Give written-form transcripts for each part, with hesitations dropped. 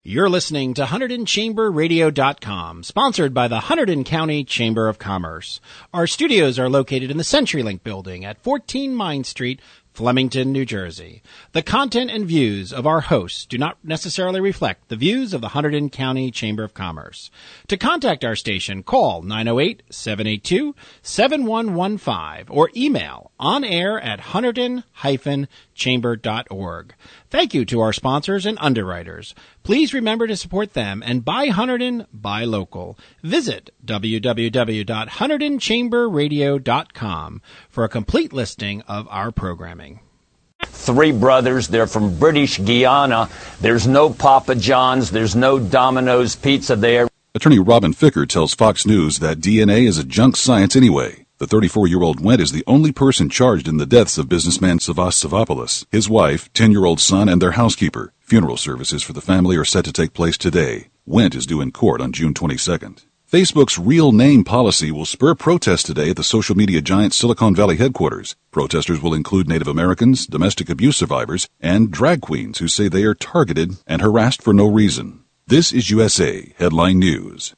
You're listening to HunterdonChamberRadio.com, sponsored by the Hunterdon County Chamber of Commerce. Our studios are located in the CenturyLink building at 14 Mine Street, Flemington, New Jersey. The content and views of our hosts do not necessarily reflect the views of the Hunterdon County Chamber of Commerce. To contact our station, call 908-782-7115 or email onair@hunterdon-chamber.org. Thank you to our sponsors and underwriters. Please remember to support them and buy Hunterdon, buy local. Visit www.HunterdonChamberRadio.com for a complete listing of our programming. Three brothers. They're from British Guiana. There's no Papa John's. The's no Domino's Pizza there. Attorney Robin Ficker tells Fox News that DNA is a junk science anyway. The 34-year-old Wendt is the only person charged in the deaths of businessman Savas Savopoulos, his wife, 10-year-old son, and their housekeeper. Funeral services for the family are set to take place today. Wendt is due in court on June 22nd. Facebook's real name policy will spur protests today at the social media giant Silicon Valley headquarters. Protesters will include Native Americans, domestic abuse survivors, and drag queens who say they are targeted and harassed for no reason. This is USA Headline News.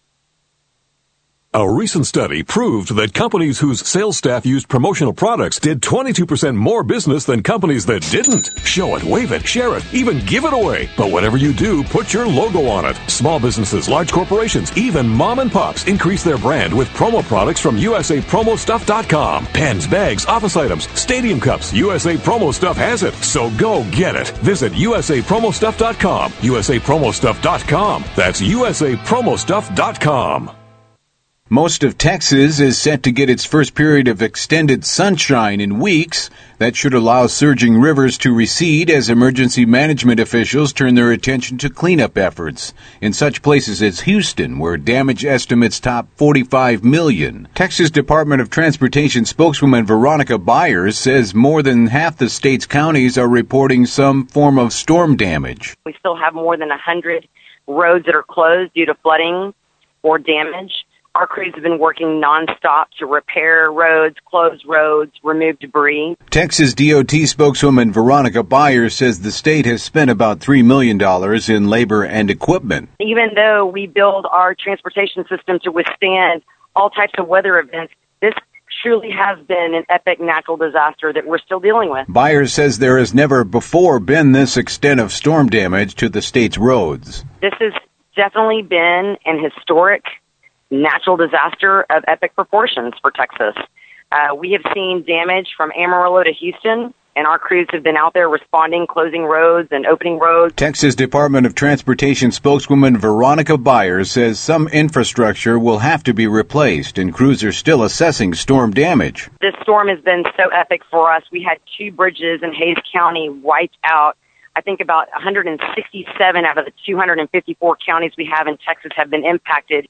A recent study proved that companies whose sales staff used promotional products did 22% more business than companies that didn't. Show it, wave it, share it, even give it away. But whatever you do, put your logo on it. Small businesses, large corporations, even mom and pops increase their brand with promo products from USAPromoStuff.com. Pens, bags, office items, stadium cups. USA Promo Stuff has it. So go get it. Visit USAPromoStuff.com. USAPromoStuff.com. That's USAPromoStuff.com. Most of Texas is set to get its first period of extended sunshine in weeks. That should allow surging rivers to recede as emergency management officials turn their attention to cleanup efforts in such places as Houston, where damage estimates top $45 million. Texas Department of Transportation spokeswoman Veronica Byers says more than half the state's counties are reporting some form of storm damage. We still have more than 100 roads that are closed due to flooding or damage. Our crews have been working nonstop to repair roads, close roads, remove debris. Texas DOT spokeswoman Veronica Byers says the state has spent about $3 million in labor and equipment. Even though we build our transportation system to withstand all types of weather events, this truly has been an epic natural disaster that we're still dealing with. Byers says there has never before been this extent of storm damage to the state's roads. This has definitely been an historic natural disaster of epic proportions for Texas. We have seen damage from Amarillo to Houston, and our crews have been out there responding, closing roads and opening roads. Texas Department of Transportation spokeswoman Veronica Byers says some infrastructure will have to be replaced, and crews are still assessing storm damage. This storm has been so epic for us. We had 2 bridges in Hays County wiped out. I think about 167 out of the 254 counties we have in Texas have been impacted.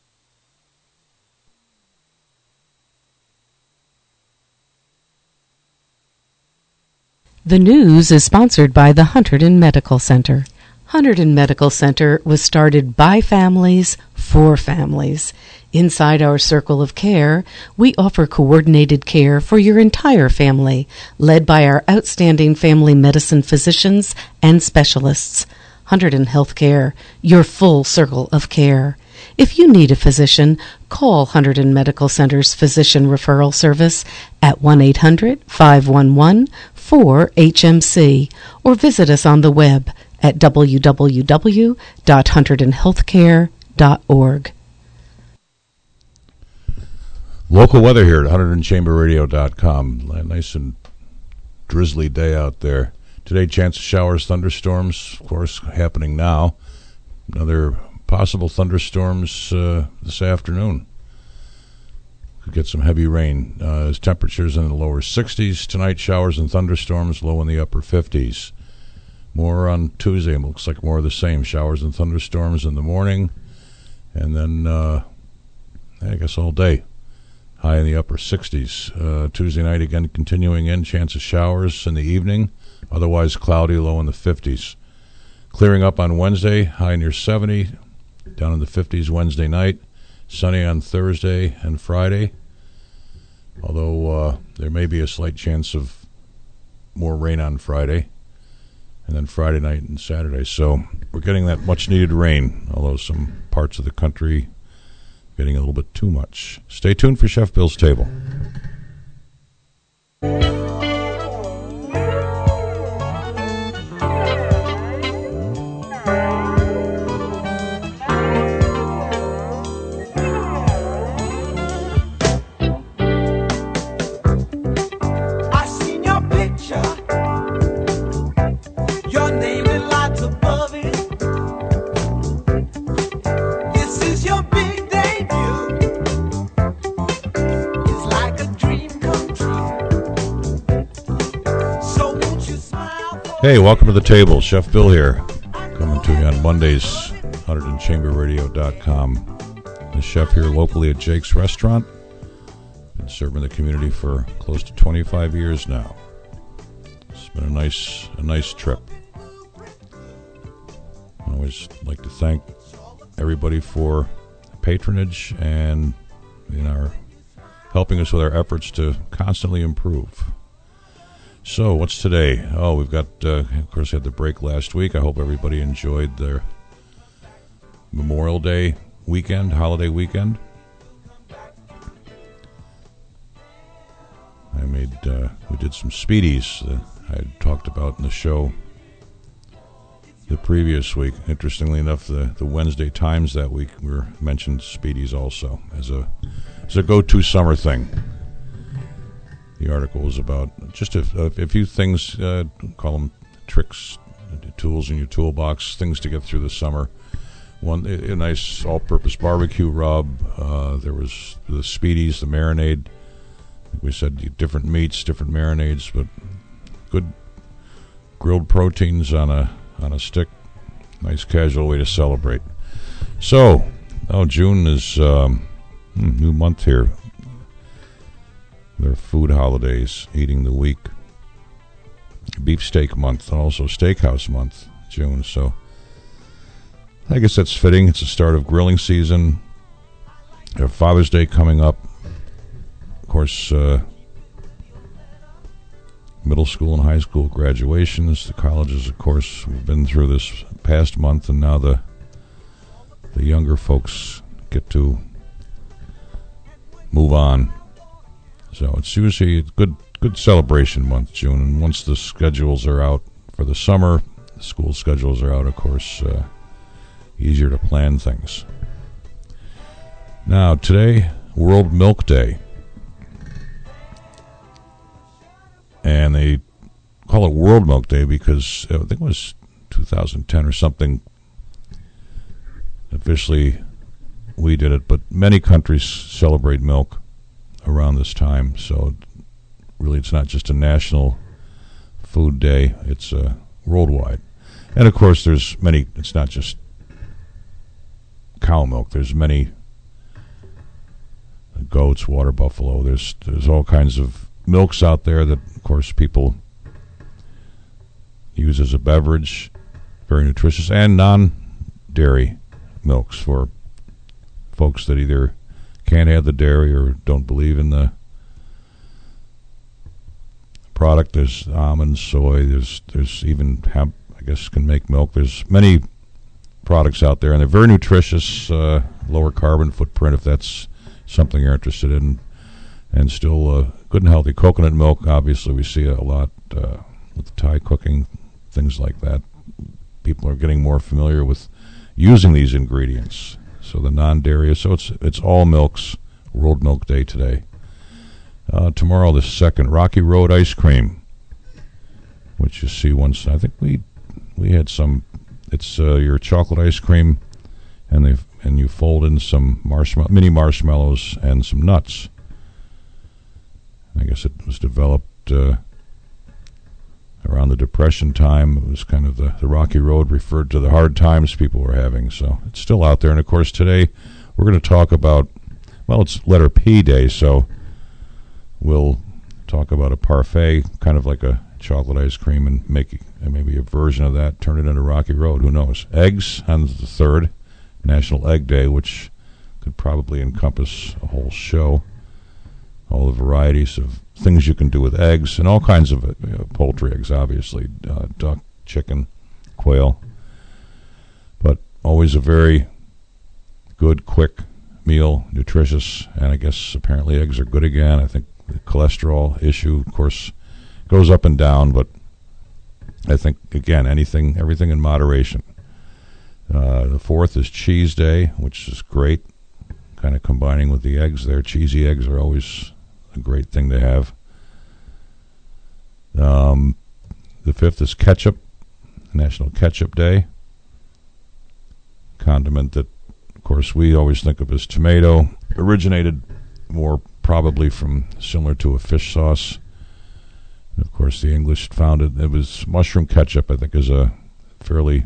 The news is sponsored by the Hunterdon Medical Center. Hunterdon Medical Center was started by families for families. Inside our circle of care, we offer coordinated care for your entire family, led by our outstanding family medicine physicians and specialists. Hunterdon Healthcare, your full circle of care. If you need a physician, call Hunterdon Medical Center's Physician Referral Service at 1-800-511-4HMC or visit us on the web at www.hunterdonhealthcare.org. Local weather here at HunterdonChamberRadio.com. Nice and drizzly day out there. Today, chance of showers, thunderstorms, of course, happening now. Another possible thunderstorms this afternoon. Could get some heavy rain. As temperatures in the lower 60s tonight, showers and thunderstorms, low in the upper 50s. More on Tuesday. It looks like more of the same. Showers and thunderstorms in the morning, and then I guess all day. High in the upper 60s. Tuesday night again continuing in. Chance of showers in the evening. Otherwise cloudy, low in the 50s. Clearing up on Wednesday, high near 70. Down in the 50s Wednesday night. Sunny on Thursday and Friday. Although there may be a slight chance of more rain on Friday. and then Friday night and Saturday. So we're getting that much-needed rain, although some parts of the country getting a little bit too much. Stay tuned for Chef Bill's Table. Hey, welcome to the table. Chef Bill here, coming to you on Mondays, 100chamberradio.com. The chef here locally at Jake's Restaurant. Been serving the community for close to 25 years now. It's been a nice trip. I always like to thank everybody for patronage and helping us with our efforts to constantly improve. So, what's today? Oh, we've got, of course, had the break last week. I hope everybody enjoyed their Memorial Day weekend, holiday weekend. We did some Speedies that I had talked about in the show the previous week. Interestingly enough, the Wednesday Times that week mentioned Speedies also as a go-to summer thing. The article was about just a few things, call them tricks, tools in your toolbox, things to get through the summer. One, a nice all-purpose barbecue rub. There was the Speedies, the marinade. We said different meats, different marinades, but good grilled proteins on a stick. Nice casual way to celebrate. So, June is new month here. Their food holidays, eating the week, beefsteak month, and also steakhouse month, June. So I guess that's fitting. It's the start of grilling season. We have Father's Day coming up. Of course, middle school and high school graduations. The colleges, of course, we've been through this past month, and now the younger folks get to move on. So it's usually a good celebration month, June. And once the schedules are out for the summer, the school schedules are out, of course, easier to plan things. Now, today, World Milk Day. And they call it World Milk Day because I think it was 2010 or something. Officially, we did it, but many countries celebrate milk around this time, so really it's not just a national food day, it's worldwide. And of course it's not just cow milk, there's many goats, water buffalo, there's all kinds of milks out there that of course people use as a beverage, very nutritious, and non-dairy milks for folks that either can't have the dairy or don't believe in the product. There's almond, soy, there's even hemp, I guess, can make milk. There's many products out there, and they're very nutritious, lower carbon footprint if that's something you're interested in, and still good and healthy. Coconut milk, obviously, we see a lot with Thai cooking, things like that. People are getting more familiar with using these ingredients. So the non-dairy, so it's all milks. World Milk Day today. Tomorrow, the 2nd, Rocky Road ice cream, which you see once. I think we had some. It's your chocolate ice cream, and you fold in some mini marshmallows and some nuts. I guess it was developed around the Depression time. It was kind of the Rocky Road referred to the hard times people were having. So it's still out there. And, of course, today we're going to talk about, well, it's letter P day, so we'll talk about a parfait, kind of like a chocolate ice cream, and make maybe a version of that, turn it into Rocky Road. Who knows? Eggs on the 3rd, National Egg Day, which could probably encompass a whole show. All the varieties of things you can do with eggs, and all kinds of poultry eggs, obviously, duck, chicken, quail. But always a very good, quick meal, nutritious, and I guess apparently eggs are good again. I think the cholesterol issue, of course, goes up and down, but I think, again, everything in moderation. The 4th is Cheese Day, which is great, kind of combining with the eggs there. Cheesy eggs are always a great thing to have. The 5th is Ketchup, National Ketchup Day. Condiment that, of course, we always think of as tomato. Originated more probably from similar to a fish sauce. And of course, the English found it. It was mushroom ketchup, I think, is a fairly...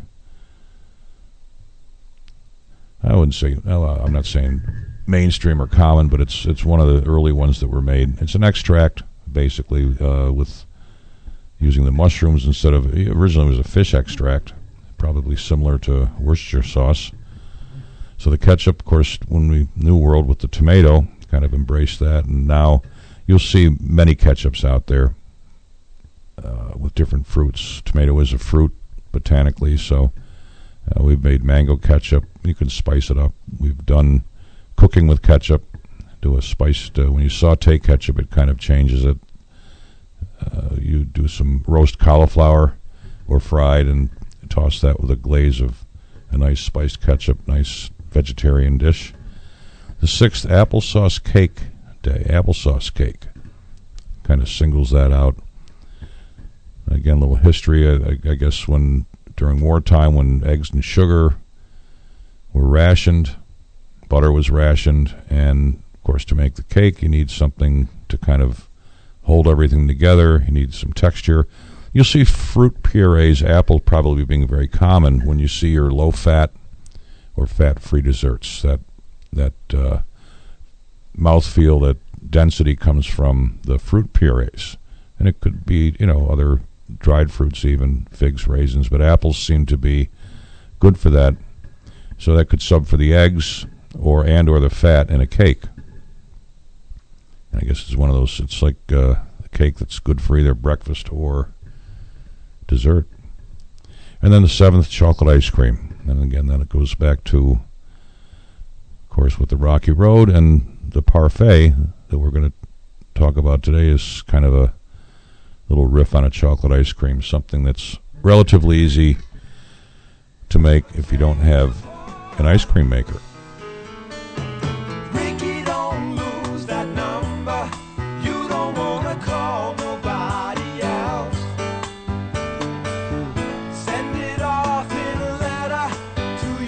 I wouldn't say... I'm not saying mainstream or common, but it's one of the early ones that were made. It's an extract, basically, with using the mushrooms instead of... Originally, it was a fish extract, probably similar to Worcestershire sauce. So the ketchup, of course, when we New World with the tomato, kind of embraced that, and now you'll see many ketchups out there with different fruits. Tomato is a fruit botanically, so we've made mango ketchup. You can spice it up. We've done cooking with ketchup. Do a spiced, when you saute ketchup, it kind of changes it. You do some roast cauliflower or fried and toss that with a glaze of a nice spiced ketchup, nice vegetarian dish. The 6th, Applesauce Cake Day. Applesauce cake. Kind of singles that out. Again, a little history. I guess during wartime, when eggs and sugar were rationed, butter was rationed, and, of course, to make the cake, you need something to kind of hold everything together. You need some texture. You'll see fruit purees, apple probably being very common when you see your low-fat or fat-free desserts. That mouthfeel, that density comes from the fruit purees. And it could be, other dried fruits, even figs, raisins, but apples seem to be good for that. So that could sub for the eggs or the fat in a cake. And I guess it's one of those, it's like a cake that's good for either breakfast or dessert. And then the 7th, chocolate ice cream. And again, then it goes back to, of course, with the Rocky Road, and the parfait that we're going to talk about today is kind of a little riff on a chocolate ice cream, something that's relatively easy to make if you don't have an ice cream maker. Ricky, don't lose that number. You don't want to call nobody else. Send it off in a letter to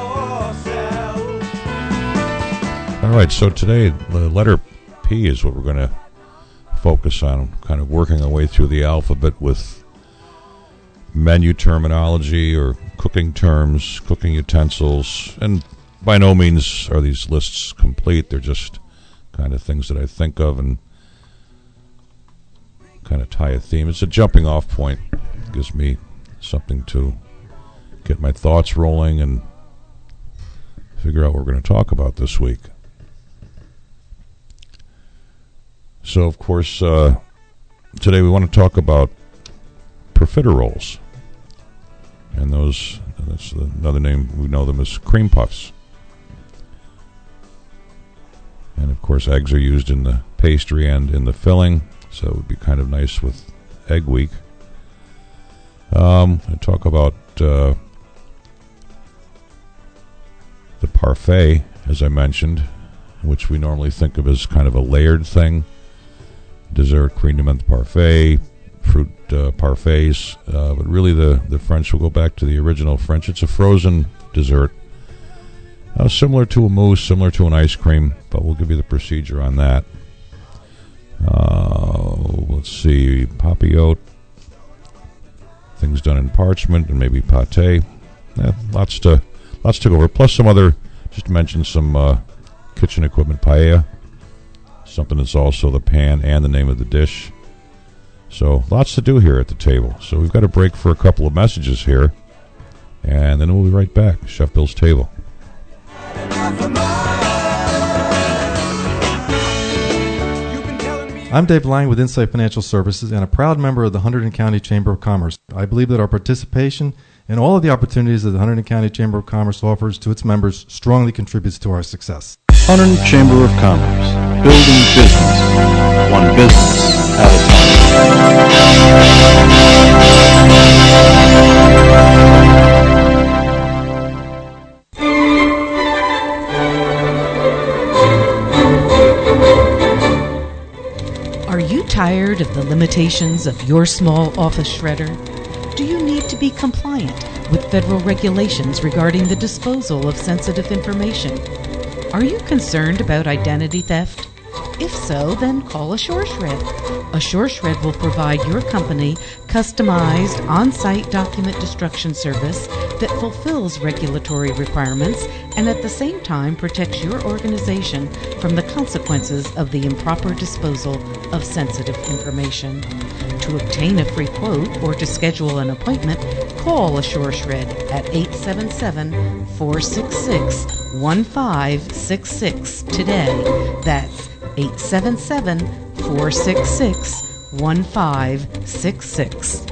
yourself. All right, so today the letter P is what we're going to focus on, kind of working our way through the alphabet with menu terminology or cooking terms, cooking utensils, and by no means are these lists complete. They're just kind of things that I think of and kind of tie a theme. It's a jumping off point. It gives me something to get my thoughts rolling and figure out what we're going to talk about this week. So, of course, today we want to talk about profiteroles. And that's another name, we know them as cream puffs. And, of course, eggs are used in the pastry and in the filling, so it would be kind of nice with Egg Week. I talk about the parfait, as I mentioned, which we normally think of as kind of a layered thing. Dessert, cream de menthe parfait, fruit parfaits, but really the French will go back to the original French. It's a frozen dessert, similar to a mousse, similar to an ice cream, but we'll give you the procedure on that. Let's see, papillote, things done in parchment, and maybe pâté. Lots to go over. Plus some other, just to mention some kitchen equipment, paella, something that's also the pan and the name of the dish. So lots to do here at the table. So we've got a break for a couple of messages here, and then we'll be right back. Chef Bill's Table. I'm Dave Lang with Insight Financial Services and a proud member of the Hunterdon County Chamber of Commerce. I believe that our participation in all of the opportunities that the Hunterdon County Chamber of Commerce offers to its members strongly contributes to our success. Hunterdon Chamber of Commerce, building business, one business at a Are you tired of the limitations of your small office shredder? Do you need to be compliant with federal regulations regarding the disposal of sensitive information? Are you concerned about identity theft? If so, then call AssureShred. AssureShred will provide your company customized on-site document destruction service that fulfills regulatory requirements and at the same time protects your organization from the consequences of the improper disposal of sensitive information. To obtain a free quote or to schedule an appointment, call AssureShred at 877-466-1566 today. That's 877-466-1566.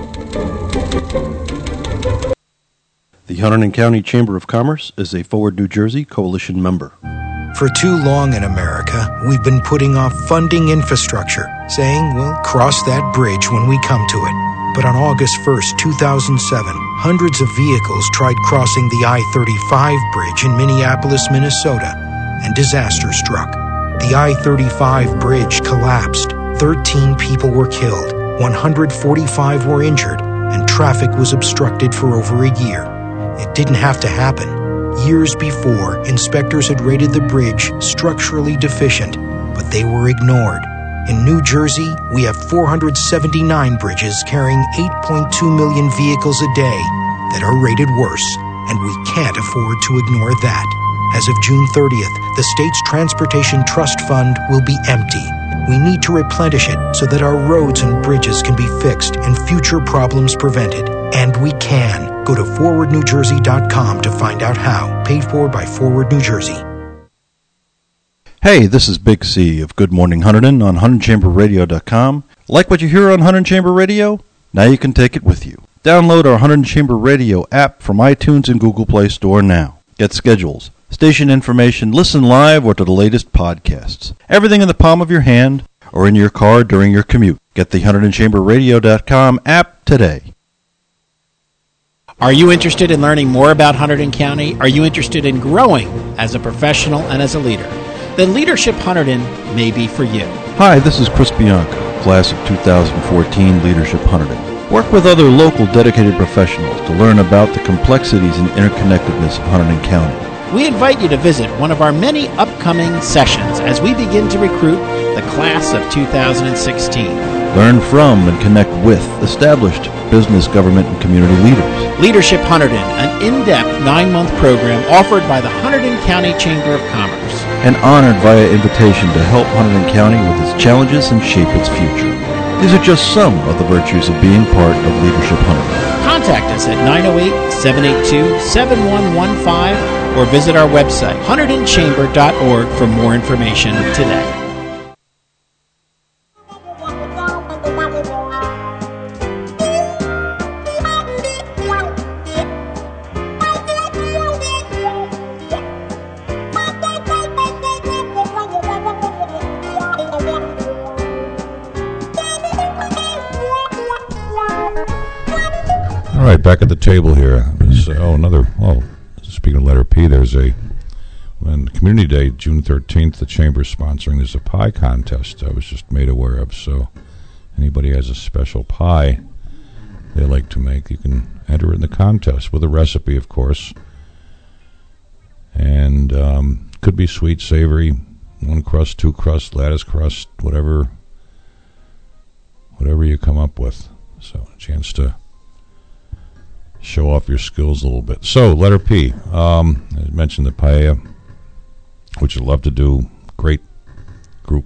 The Hunterdon County Chamber of Commerce is a Forward New Jersey Coalition member. For too long in America, we've been putting off funding infrastructure, saying we'll cross that bridge when we come to it. But on August 1st, 2007, hundreds of vehicles tried crossing the I-35 bridge in Minneapolis, Minnesota, and disaster struck. The I-35 bridge collapsed. 13 people were killed, 145 were injured, and traffic was obstructed for over a year. It didn't have to happen. Years before, inspectors had rated the bridge structurally deficient, but they were ignored. In New Jersey, we have 479 bridges carrying 8.2 million vehicles a day that are rated worse, and we can't afford to ignore that. As of June 30th, the state's Transportation Trust Fund will be empty. We need to replenish it so that our roads and bridges can be fixed and future problems prevented. And we can. Go to forwardnewjersey.com to find out how. Paid for by Forward New Jersey. Hey, this is Big C of Good Morning Hunterdon on HunterdonChamberRadio.com. Like what you hear on Hunterdon Chamber Radio? Now you can take it with you. Download our Hunterdon Chamber Radio app from iTunes and Google Play Store now. Get schedules, station information, listen live, or to the latest podcasts. Everything in the palm of your hand or in your car during your commute. Get the HunterdonChamberRadio.com app today. Are you interested in learning more about Hunterdon County? Are you interested in growing as a professional and as a leader? Then Leadership Hunterdon may be for you. Hi, this is Chris Bianco, class of 2014 Leadership Hunterdon. Work with other local dedicated professionals to learn about the complexities and interconnectedness of Hunterdon County. We invite you to visit one of our many upcoming sessions as we begin to recruit the class of 2016. Learn from and connect with established business, government, and community leaders. Leadership Hunterdon, an in-depth 9-month program offered by the Hunterdon County Chamber of Commerce. And honored via invitation to help Hunterdon County with its challenges and shape its future. These are just some of the virtues of being part of Leadership Hunterdon. Contact us at 908-782-7115 or visit our website, HunterdonChamber.org, for more information today. All right, back at the table here. Speaking of letter P, there's on Community Day, June 13th, the Chamber's sponsoring. There's a pie contest I was just made aware of, so anybody has a special pie they like to make, you can enter in the contest with a recipe, of course. And could be sweet, savory, 1 crust, 2 crust, lattice crust, whatever you come up with. So a chance to show off your skills a little bit. So, letter P. I mentioned the paella, which I love to do. Great group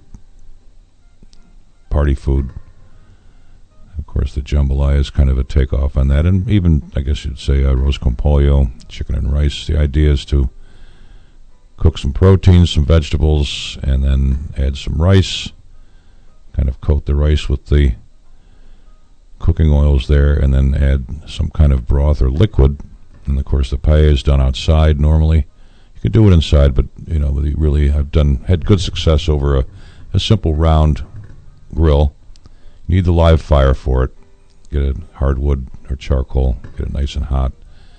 party food. Of course, the jambalaya is kind of a takeoff on that. And even, I guess you'd say, arroz con pollo, chicken and rice. The idea is to cook some proteins, some vegetables, and then add some rice. kind of coat the rice with the cooking oils there, and then add some kind of broth or liquid. And of course, the paella is done outside normally. You could do it inside, but really, I've had good success over a simple round grill. You need the live fire for it. Get a hardwood or charcoal, get it nice and hot,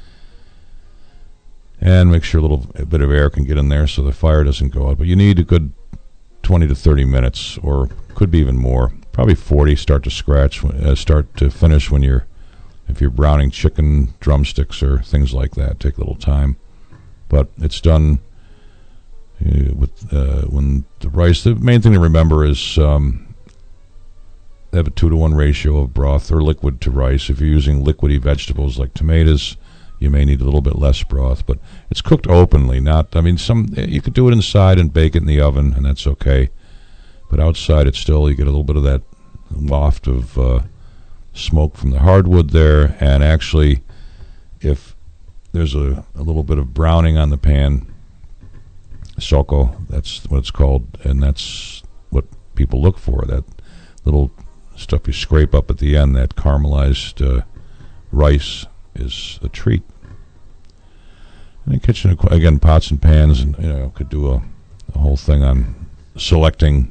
and make sure a bit of air can get in there so the fire doesn't go out. But you need a good 20 to 30 minutes, or could be even more. Probably 40. Start to finish if you're browning chicken drumsticks or things like that. Take a little time, but it's done with when the rice. The main thing to remember is have a 2-to-1 ratio of broth or liquid to rice. If you're using liquidy vegetables like tomatoes, you may need a little bit less broth, but it's cooked openly. You could do it inside and bake it in the oven, and that's okay. But outside, you get a little bit of that waft of smoke from the hardwood there. And actually, if there's a little bit of browning on the pan, soko, that's what it's called, and that's what people look for. That little stuff you scrape up at the end, that caramelized rice, is a treat. In the kitchen, again, pots and pans, and could do a whole thing on selecting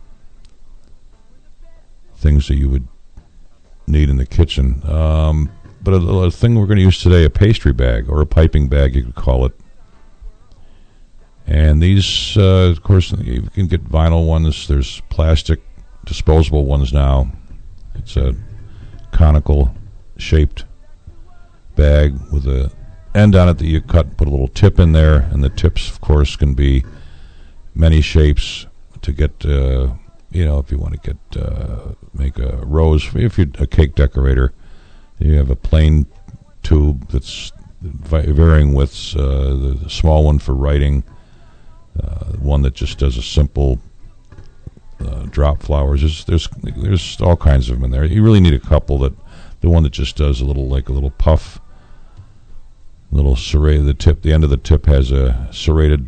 things that you would need in the kitchen. But a thing we're going to use today, a pastry bag, or a piping bag, you could call it. And these, of course, you can get vinyl ones. There's plastic disposable ones now. It's a conical shaped bag with a end on it that you cut, put a little tip in there, and the tips, of course, can be many shapes to get, if you want to make a rose. If you're a cake decorator, you have a plain tube that's varying widths, the small one for writing, one that just does a simple drop flowers. There's all kinds of them in there. You really need a couple. The one that just does a little puff, little serrated. The end of the tip has a serrated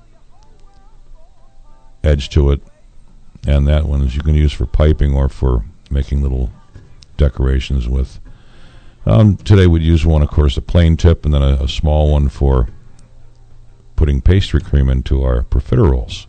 edge to it, and that one is you can use for piping or for making little decorations with. Today we'd use one, of course, a plain tip, and then a small one for putting pastry cream into our profiteroles.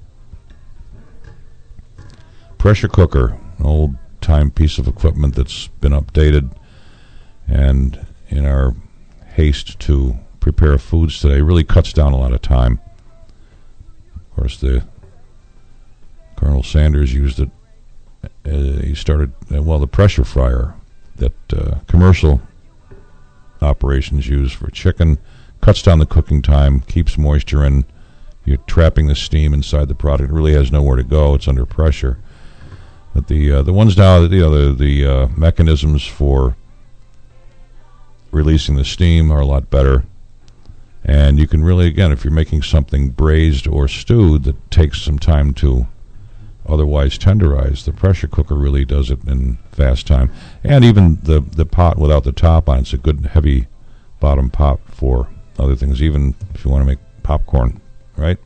Pressure cooker, an old-time piece of equipment that's been updated, and in our haste to prepare foods today, really cuts down a lot of time. Of course, Colonel Sanders used it. He started, the pressure fryer that commercial operations use for chicken cuts down the cooking time, keeps moisture in. You're trapping the steam inside the product. It really has nowhere to go. It's under pressure. But the ones now, the mechanisms for releasing the steam are a lot better. And you can really, again, if you're making something braised or stewed that takes some time to otherwise tenderize, the pressure cooker really does it in fast time. And even the pot without the top on, it's a good heavy bottom pot for other things, even if you want to make popcorn, right?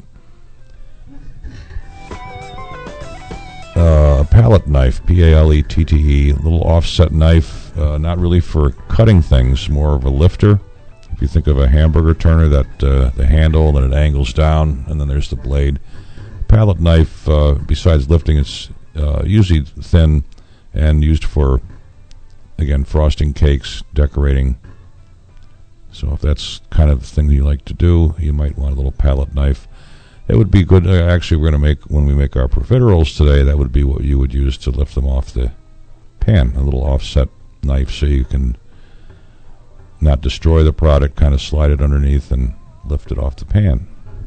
A palette knife, P-A-L-E-T-T-E, a little offset knife, not really for cutting things, more of a lifter. If you think of a hamburger turner, that the handle, then it angles down, and then there's the blade. Palette knife, besides lifting, it's usually thin and used for, again, frosting cakes, decorating. So if that's kind of the thing you like to do, you might want a little palette knife. It would be good. Actually, when we make our profiteroles today, that would be what you would use to lift them off the pan, a little offset knife so you can not destroy the product, kind of slide it underneath and lift it off the pan.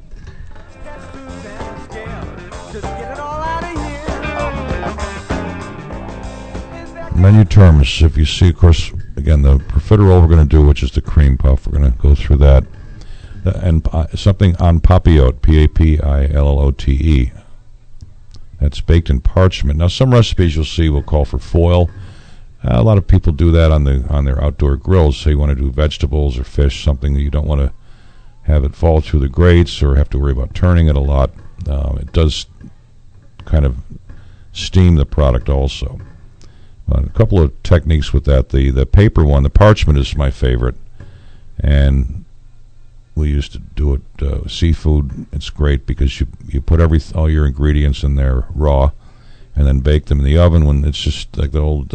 Menu terms, if you see, of course, again, the profiterole we're going to do, which is the cream puff, we're going to go through that. And something en papillote, P-A-P-I-L-L-O-T-E. That's baked in parchment. Now, some recipes you'll see will call for foil. A lot of people do that on their outdoor grills. So you want to do vegetables or fish, something that you don't want to have it fall through the grates or have to worry about turning it a lot. It does kind of steam the product also. A couple of techniques with that. The paper one, the parchment, is my favorite, and we used to do it with seafood. It's great because you put all your ingredients in there raw, and then bake them in the oven. When it's just like the old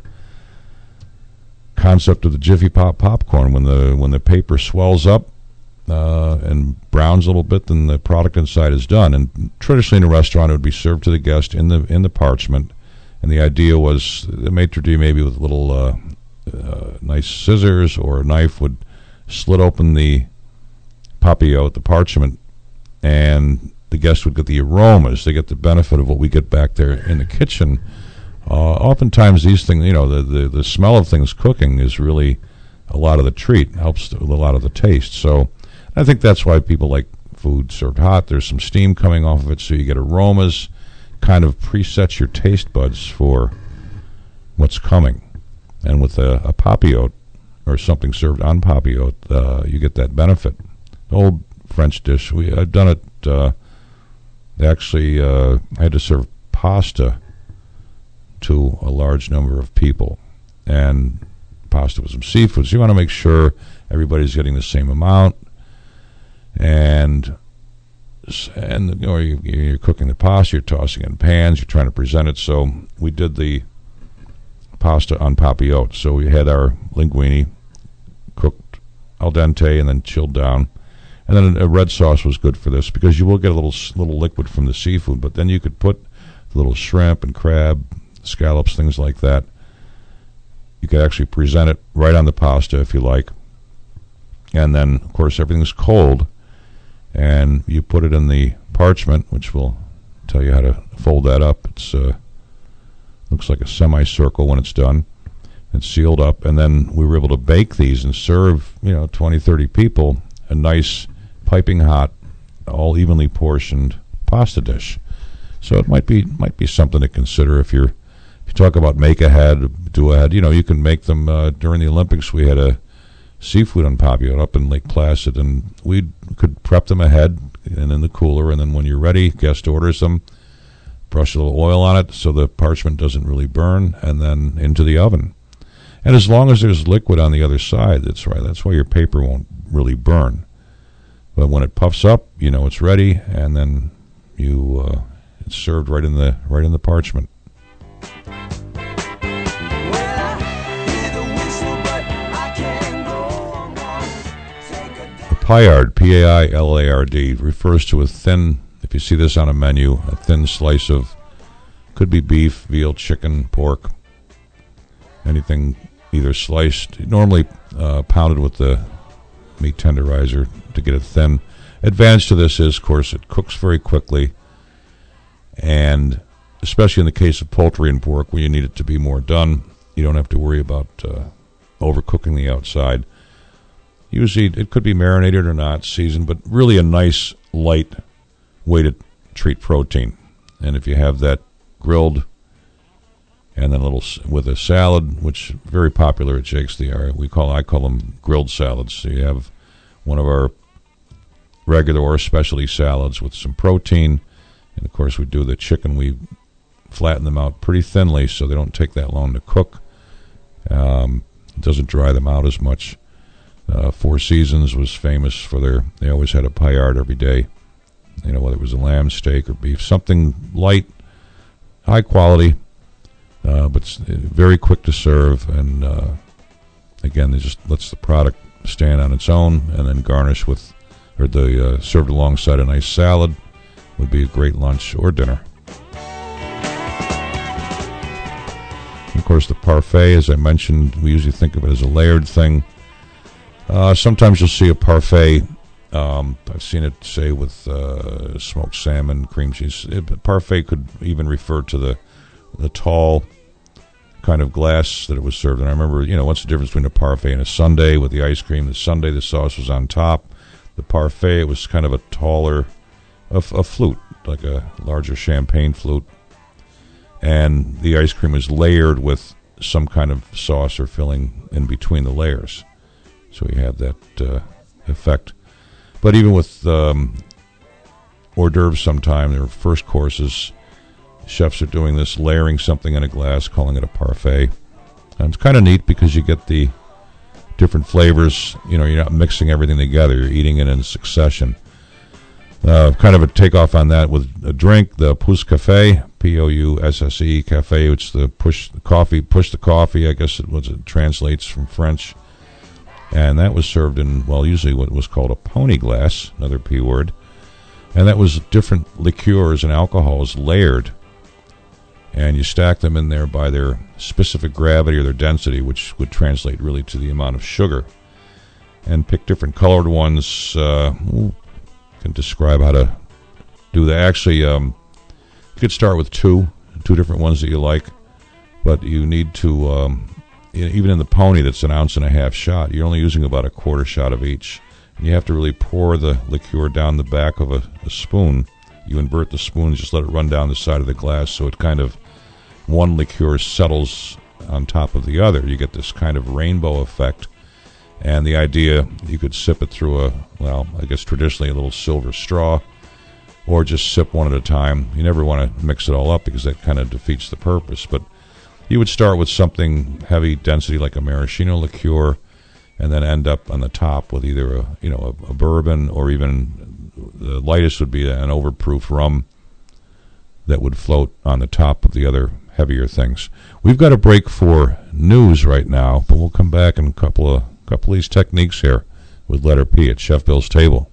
concept of the Jiffy Pop popcorn. When the paper swells up and browns a little bit, then the product inside is done. And traditionally in a restaurant, it would be served to the guest in the parchment. And the idea was the maitre d' maybe with little nice scissors or a knife would slit open the papillote, the parchment, and the guests would get the aromas. They get the benefit of what we get back there in the kitchen. Oftentimes these things, the smell of things cooking is really a lot of the treat, helps a lot of the taste. So I think that's why people like food served hot. There's some steam coming off of it, so you get aromas, kind of presets your taste buds for what's coming. And with a papillote or something served on papillote, you get that benefit. The old French dish, I've done it. Actually, I had to serve pasta to a large number of people, and pasta with some seafood. So you want to make sure everybody's getting the same amount, and you're cooking the pasta, you're tossing it in pans, you're trying to present it. So we did the pasta on papillote. So we had our linguine cooked al dente and then chilled down. And then a red sauce was good for this because you will get a little liquid from the seafood, but then you could put a little shrimp and crab, scallops, things like that. You could actually present it right on the pasta if you like. And then, of course, everything's cold, and you put it in the parchment, which will tell you how to fold that up. It's looks like a semicircle when it's done. It's sealed up, and then we were able to bake these and serve 20, 30 people a nice piping hot, all evenly portioned pasta dish. So it might be something to consider if you talk about make ahead, do ahead. You can make them during the Olympics. We had a seafood on papillote up in Lake Placid, and we could prep them ahead and in the cooler, and then when you're ready, guest orders them, brush a little oil on it so the parchment doesn't really burn, and then into the oven. And as long as there's liquid on the other side, that's right. That's why your paper won't really burn. But when it puffs up, it's ready, and then it's served right in the parchment. A paillard, P-A-I-L-A-R-D, refers to a thin, if you see this on a menu, a thin slice of, could be beef, veal, chicken, pork, anything either sliced, normally pounded with the meat tenderizer to get it thin. Advantage to this is, of course, it cooks very quickly, and especially in the case of poultry and pork where you need it to be more done, you don't have to worry about overcooking the outside. Usually it could be marinated or not, seasoned, but really a nice, light way to treat protein. And if you have that grilled and then a little with a salad, which is very popular at Jake's, I call them grilled salads. So you have one of our regular or specialty salads with some protein, and of course we do the chicken. We flatten them out pretty thinly so they don't take that long to cook. It doesn't dry them out as much. Four Seasons was famous for they always had a paillard every day, whether it was a lamb steak or beef, something light, high quality, but very quick to serve, and again, it just lets the product stand on its own, and then garnish with, served alongside a nice salad would be a great lunch or dinner. And of course, the parfait, as I mentioned, we usually think of it as a layered thing. Sometimes you'll see a parfait. I've seen it, say, with smoked salmon, cream cheese. Parfait could even refer to the tall kind of glass that it was served in. I remember, what's the difference between a parfait and a sundae with the ice cream? The sundae, the sauce was on top. The parfait, it was kind of a taller, a flute, like a larger champagne flute. And the ice cream is layered with some kind of sauce or filling in between the layers. So you have that effect. But even with hors d'oeuvres sometime, their first courses, chefs are doing this, layering something in a glass, calling it a parfait. And it's kind of neat because you get the different flavors. You're not mixing everything together. You're eating it in succession. Kind of a takeoff on that with a drink, the Pousse Café, Pousse Cafe. It's the push the coffee. I guess it translates from French. And that was served in, usually what was called a pony glass, another P word. And that was different liqueurs and alcohols layered. And you stack them in there by their specific gravity or their density, which would translate really to the amount of sugar. And pick different colored ones. Can describe how to do that. Actually, you could start with two different ones that you like. But you need to, even in the pony that's an 1.5 ounce shot, you're only using about a quarter shot of each. And you have to really pour the liqueur down the back of a spoon. You invert the spoon, just let it run down the side of the glass so it kind of, one liqueur settles on top of the other. You get this kind of rainbow effect. And the idea, you could sip it through I guess traditionally a little silver straw, or just sip one at a time. You never want to mix it all up because that kind of defeats the purpose. But you would start with something heavy density like a maraschino liqueur, and then end up on the top with either a bourbon, or even the lightest would be an overproof rum that would float on the top of the other heavier things. We've got a break for news right now, but we'll come back in a couple of these techniques here with Letter P at Chef Bill's table.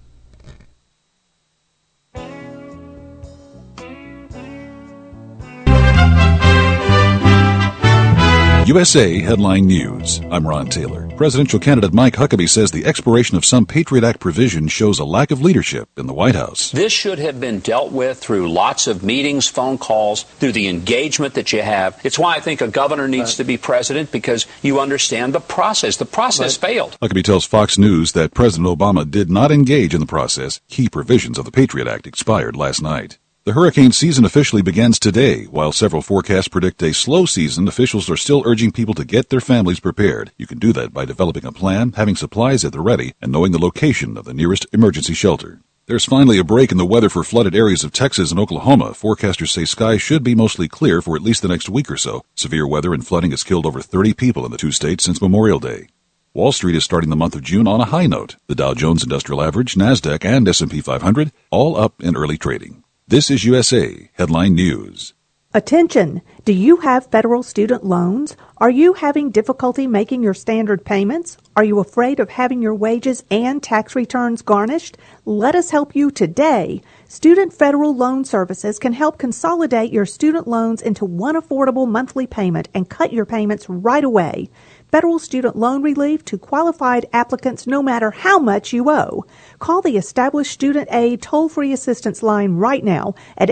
USA Headline News. I'm Ron Taylor. Presidential candidate Mike Huckabee says the expiration of some Patriot Act provisions shows a lack of leadership in the White House. This should have been dealt with through lots of meetings, phone calls, through the engagement that you have. It's why I think a governor needs to be president, because you understand the process. The process failed. Huckabee tells Fox News that President Obama did not engage in the process. Key provisions of the Patriot Act expired last night. The hurricane season officially begins today. While several forecasts predict a slow season, officials are still urging people to get their families prepared. You can do that by developing a plan, having supplies at the ready, and knowing the location of the nearest emergency shelter. There's finally a break in the weather for flooded areas of Texas and Oklahoma. Forecasters say skies should be mostly clear for at least the next week or so. Severe weather and flooding has killed over 30 people in the two states since Memorial Day. Wall Street is starting the month of June on a high note. The Dow Jones Industrial Average, NASDAQ, and S&P 500 all up in early trading. This is USA Headline News. Attention! Do you have federal student loans? Are you having difficulty making your standard payments? Are you afraid of having your wages and tax returns garnished? Let us help you today. Student Federal Loan Services can help consolidate your student loans into one affordable monthly payment and cut your payments right away. Federal student loan relief to qualified applicants no matter how much you owe. Call the Established Student Aid toll-free assistance line right now at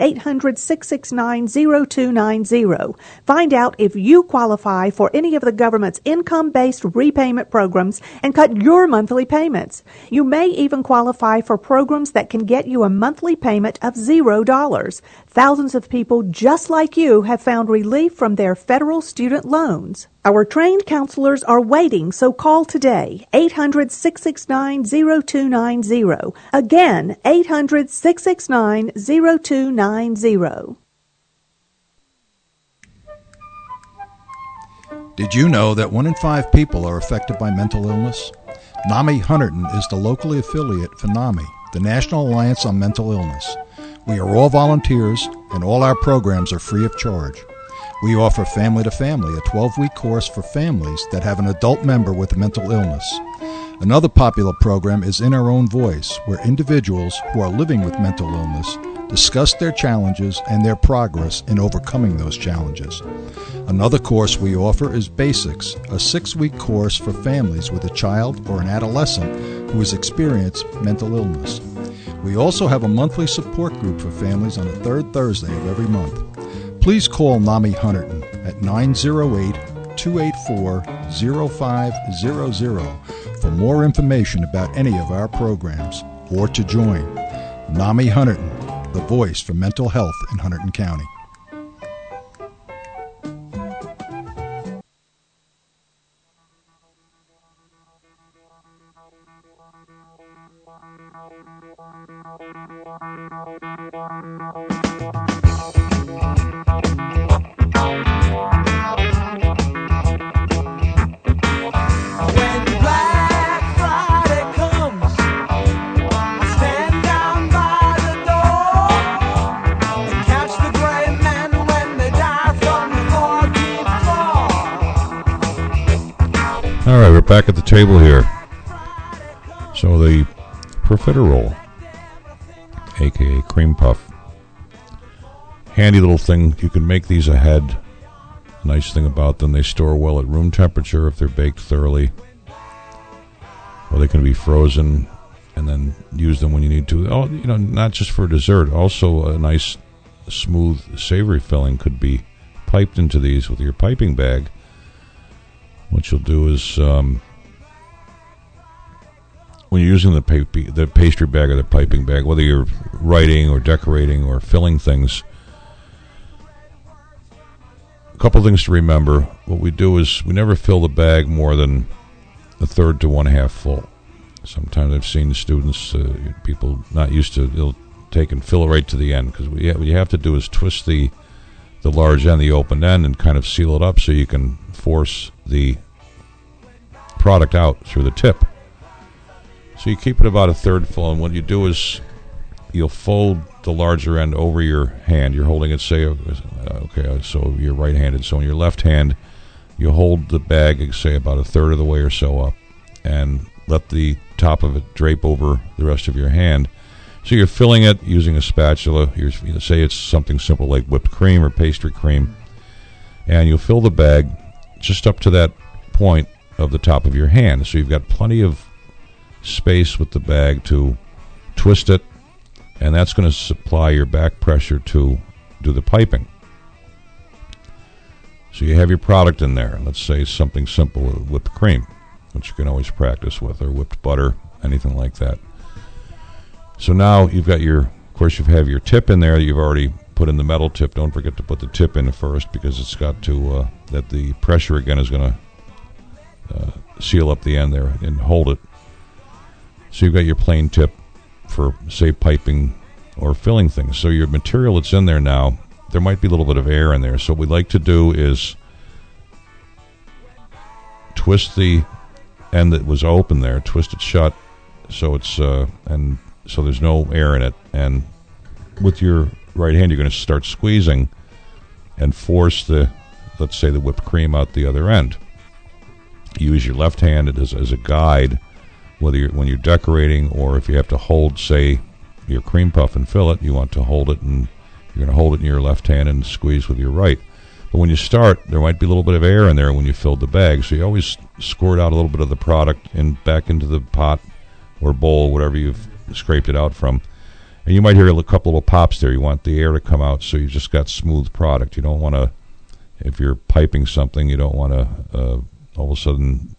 800-669-0290. Find out if you qualify for any of the government's income-based repayment programs and cut your monthly payments. You may even qualify for programs that can get you a monthly payment of $0. Thousands of people just like you have found relief from their federal student loans. Our trained counselors are waiting, so call today, 800-669-0290. Again, 800-669-0290. Did you know that 1 in 5 people are affected by mental illness? NAMI Hunterdon is the locally affiliate for NAMI, the National Alliance on Mental Illness. We are all volunteers, and all our programs are free of charge. We offer Family to Family, a 12-week course for families that have an adult member with a mental illness. Another popular program is In Our Own Voice, where individuals who are living with mental illness discuss their challenges and their progress in overcoming those challenges. Another course we offer is Basics, a 6-week course for families with a child or an adolescent who has experienced mental illness. We also have a monthly support group for families on the third Thursday of every month. Please call NAMI Hunterdon at 908-284-0500 for more information about any of our programs or to join. NAMI Hunterdon, the voice for mental health in Hunterdon County. back at the table here. So the Profiterole, aka Cream Puff. Handy little thing. You can make these ahead. Nice thing about them, they store well at room temperature if they're baked thoroughly. Or they can be frozen and then use them when you need to. Oh, you know, not just for dessert. Also, a nice, smooth, savory filling could be piped into these with your piping bag. What you'll do is, when you're using the pastry bag or the piping bag, whether you're writing or decorating or filling things, a couple things to remember. What we do is we never fill the bag more than a third to 1/2 full. Sometimes I've seen students, people not used to, they'll take and fill it right to the end, because what you have to do is twist the large end, the open end, and kind of seal it up so you can force the product out through the tip. So you keep it about a third full, and what you do is you'll fold the larger end over your hand. You're holding it, say, so you're right-handed. So in your left hand, you hold the bag, say, about a third of the way or so up, and let the top of it drape over the rest of your hand. So you're filling it using a spatula. Say it's something simple like whipped cream or pastry cream, and you'll fill the bag just up to that point of the top of your hand. So you've got plenty of space with the bag to twist it, and that's going to supply your back pressure to do the piping. So you have your product in there. Let's say something simple, whipped cream, which you can always practice with, or whipped butter, anything like that. So now you've got of course you have your tip in there. You've already put in the metal tip. Don't forget to put the tip in first, because it's got to, that the pressure again is going to seal up the end there and hold it. So you've got your plain tip for, say, piping or filling things. So your material that's in there now, there might be a little bit of air in there. So what we'd like to do is twist the end that was open there, twist it shut, so it's and so there's no air in it. And with your right hand, you're going to start squeezing and force let's say, the whipped cream out the other end. Use your left hand as a guide, whether when you're decorating or if you have to hold, say, your cream puff and fill it, you want to hold it, and you're going to hold it in your left hand and squeeze with your right. But when you start, there might be a little bit of air in there when you filled the bag, so you always squirt out a little bit of the product back into the pot or bowl, whatever you've scraped it out from. And you might hear a couple little pops there. You want the air to come out, so you just got smooth product. You don't want to, if you're piping something, you don't want to all of a sudden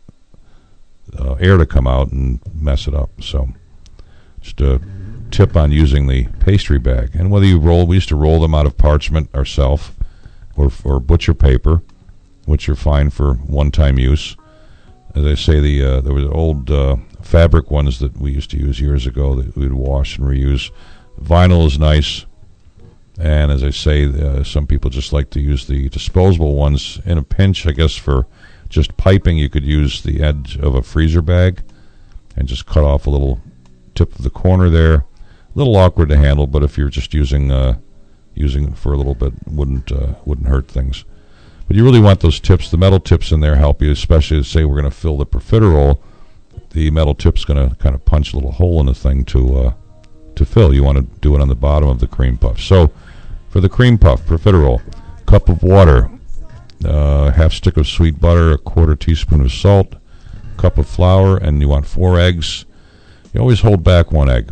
air to come out and mess it up. So just a tip on using the pastry bag. And whether you we used to roll them out of parchment ourselves or butcher paper, which are fine for one-time use. As I say, there was old fabric ones that we used to use years ago that we'd wash and reuse. Vinyl is nice, and as I say, some people just like to use the disposable ones. In a pinch, I guess, for just piping, you could use the edge of a freezer bag and just cut off a little tip of the corner there. A little awkward to handle, but if you're just using it for a little bit, wouldn't hurt things. But you really want those tips. The metal tips in there help you, especially to say we're going to fill the Profiterole. The metal tip's going to kind of punch a little hole in the thing to fill. You want to do it on the bottom of the cream puff. So for the cream puff, Profiterole, cup of water, half stick of sweet butter, a quarter teaspoon of salt, cup of flour, and you want 4 eggs. You always hold back 1 egg.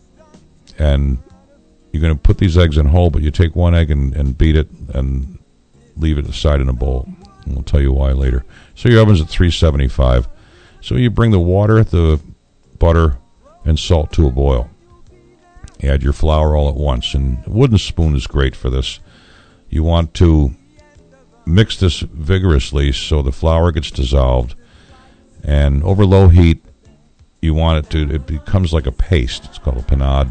And you're going to put these eggs in whole, but you take 1 egg and beat it and leave it aside in a bowl. And we'll tell you why later. So your oven's at 375. So you bring the water, the butter, and salt to a boil. Add your flour all at once. And a wooden spoon is great for this. You want to mix this vigorously so the flour gets dissolved. And over low heat, you want it becomes like a paste. It's called a panade.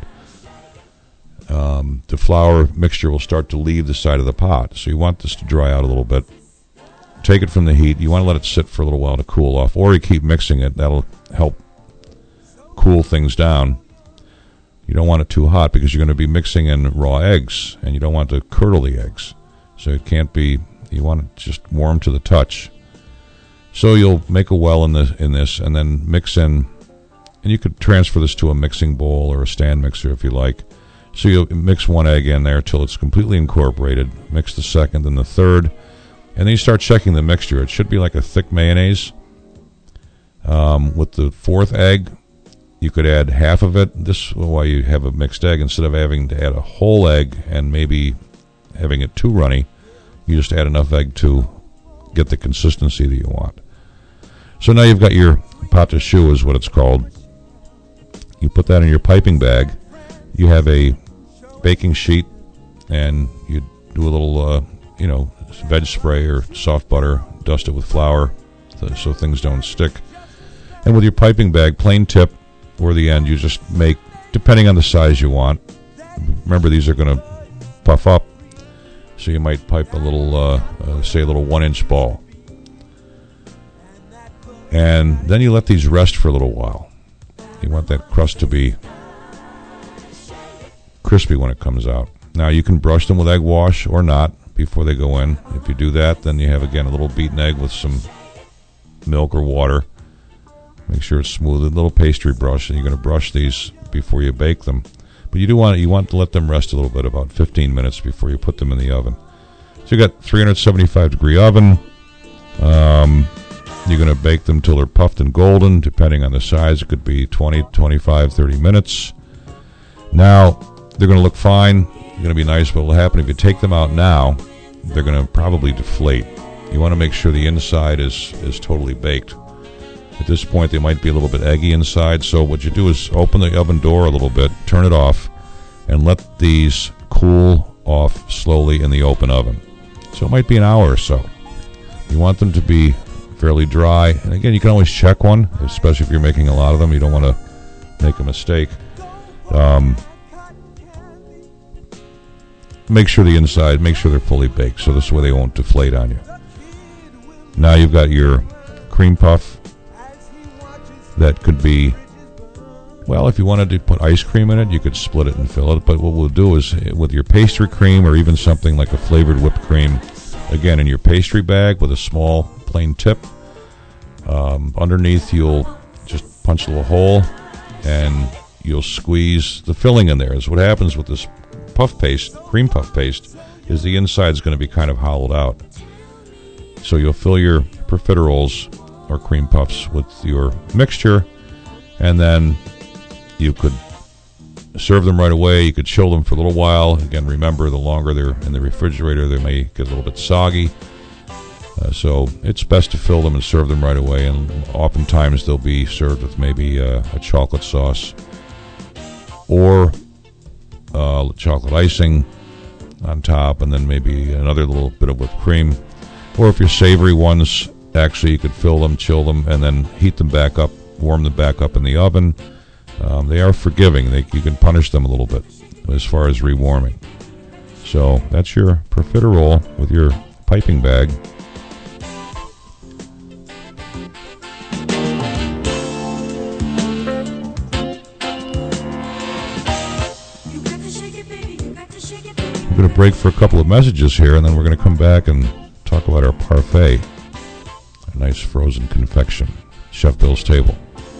The flour mixture will start to leave the side of the pot. So you want this to dry out a little bit. Take it from the heat. You want to let it sit for a little while to cool off, or you keep mixing it. That'll help cool things down. You don't want it too hot because you're going to be mixing in raw eggs, and you don't want to curdle the eggs. So it can't be, you want it just warm to the touch. So you'll make a well in this, and then mix in, and you could transfer this to a mixing bowl or a stand mixer if you like. So you'll mix one egg in there till it's completely incorporated. Mix the second and the third, and then you start checking the mixture. It should be like a thick mayonnaise. With the fourth egg, you could add half of it. This is why you have a mixed egg. Instead of having to add a whole egg and maybe having it too runny, you just add enough egg to get the consistency that you want. So now you've got your pâte de choux is what it's called. You put that in your piping bag. You have a baking sheet, and you do a little, veg spray or soft butter, dust it with flour so things don't stick. And with your piping bag, plain tip, or the end, you just make, depending on the size you want. Remember, these are going to puff up, so you might pipe a little, say a little 1-inch ball. And then you let these rest for a little while. You want that crust to be crispy when it comes out. Now, you can brush them with egg wash or not before they go in. If you do that, then you have, again, a little beaten egg with some milk or water. Make sure it's smooth. A little pastry brush, and you're going to brush these before you bake them. But you want to let them rest a little bit, about 15 minutes before you put them in the oven. So you got 375-degree oven. You're going to bake them till they're puffed and golden, depending on the size. It could be 20, 25, 30 minutes. Now, they're going to look fine. They're going to be nice. What will happen if you take them out now, they're going to probably deflate. You want to make sure the inside is totally baked. At this point, they might be a little bit eggy inside. So what you do is open the oven door a little bit, turn it off, and let these cool off slowly in the open oven. So it might be an hour or so. You want them to be fairly dry. And again, you can always check one, especially if you're making a lot of them. You don't want to make a mistake. Make sure the inside, make sure they're fully baked, so this way they won't deflate on you. Now you've got your cream puff. That could be, well, if you wanted to put ice cream in it, you could split it and fill it. But what we'll do is, with your pastry cream or even something like a flavored whipped cream, again, in your pastry bag with a small plain tip, underneath you'll just punch a little hole and you'll squeeze the filling in there. Is what happens with this puff paste, cream puff paste, is the inside is going to be kind of hollowed out. So you'll fill your profiteroles or cream puffs with your mixture, and then you could serve them right away. You could chill them for a little while. Again, remember, the longer they're in the refrigerator, they may get a little bit soggy. So it's best to fill them and serve them right away, and oftentimes they'll be served with maybe a chocolate sauce or chocolate icing on top, and then maybe another little bit of whipped cream. Or if you're savory ones, actually you could fill them, chill them, and then heat them back up, warm them back up in the oven. They are forgiving. You can punish them a little bit as far as rewarming. So that's your profiterole with your piping bag. We're going to break for a couple of messages here, and then we're going to come back and talk about our parfait, a nice frozen confection, Chef Bill's Table.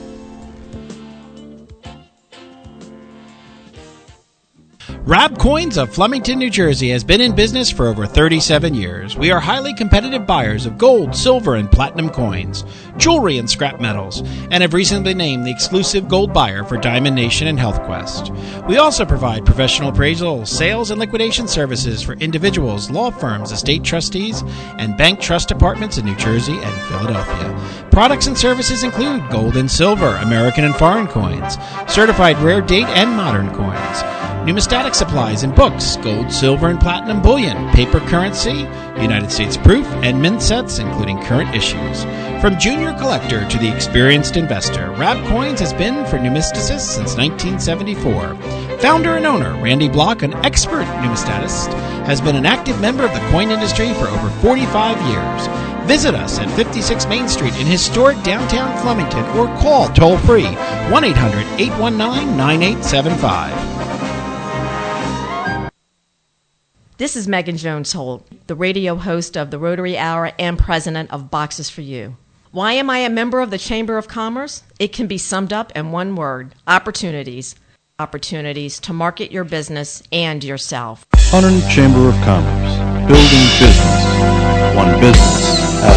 Rab Coins of Flemington, New Jersey has been in business for over 37 years. We are highly competitive buyers of gold, silver, and platinum coins, jewelry, and scrap metals, and have recently been named the exclusive gold buyer for Diamond Nation and HealthQuest. We also provide professional appraisal, sales, and liquidation services for individuals, law firms, estate trustees, and bank trust departments in New Jersey and Philadelphia. Products and services include gold and silver, American and foreign coins, certified rare date and modern coins, numismatic supplies and books, gold, silver, and platinum bullion, paper currency, United States proof, and mint sets, including current issues. From junior collector to the experienced investor, Rab Coins has been for numisticists since 1974. Founder and owner Randy Block, an expert numismatist, has been an active member of the coin industry for over 45 years. Visit us at 56 Main Street in historic downtown Flemington or call toll-free 1-800-819-9875. This is Megan Jones Holt, the radio host of the Rotary Hour and president of Boxes for You. Why am I a member of the Chamber of Commerce? It can be summed up in one word: opportunities. Opportunities to market your business and yourself. Hunterdon Chamber of Commerce. Building business. One business at a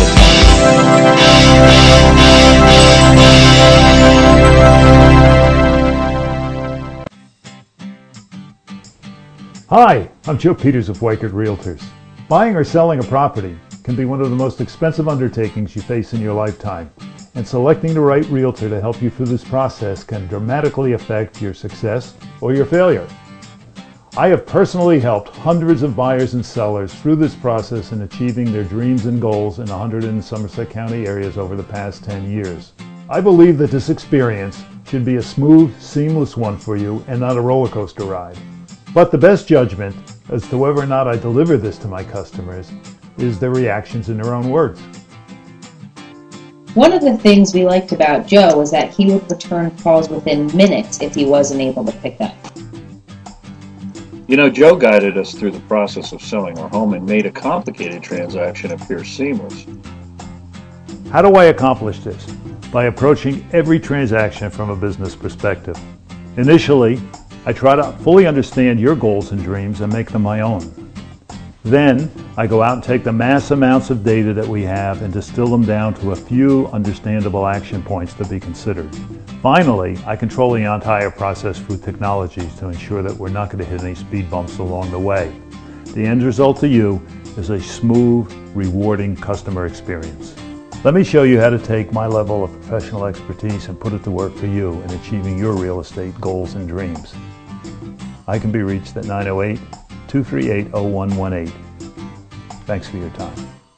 time. Hi, I'm Joe Peters of Weichert Realtors. Buying or selling a property can be one of the most expensive undertakings you face in your lifetime, and selecting the right realtor to help you through this process can dramatically affect your success or your failure. I have personally helped hundreds of buyers and sellers through this process in achieving their dreams and goals in the Hunterdon and Somerset County areas over the past 10 years. I believe that this experience should be a smooth, seamless one for you and not a roller coaster ride. But the best judgment as to whether or not I deliver this to my customers is their reactions in their own words. One of the things we liked about Joe was that he would return calls within minutes if he wasn't able to pick up. You know, Joe guided us through the process of selling our home and made a complicated transaction appear seamless. How do I accomplish this? By approaching every transaction from a business perspective. Initially, I try to fully understand your goals and dreams and make them my own. Then, I go out and take the mass amounts of data that we have and distill them down to a few understandable action points to be considered. Finally, I control the entire process through technologies to ensure that we're not going to hit any speed bumps along the way. The end result to you is a smooth, rewarding customer experience. Let me show you how to take my level of professional expertise and put it to work for you in achieving your real estate goals and dreams. I can be reached at 908-238-0118. Thanks for your time.